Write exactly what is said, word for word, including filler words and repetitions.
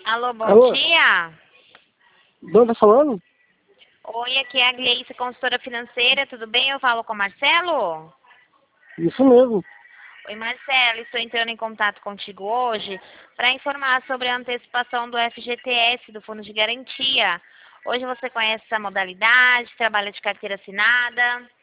Alô, bom Alô? dia. De onde tá falando? Oi, aqui é a Gleice, consultora financeira, tudo bem? Eu falo com o Marcelo? Isso mesmo. Oi, Marcelo, estou entrando em contato contigo hoje para informar sobre a antecipação do F G T S, do Fundo de Garantia. Hoje você conhece essa modalidade, trabalha de carteira assinada?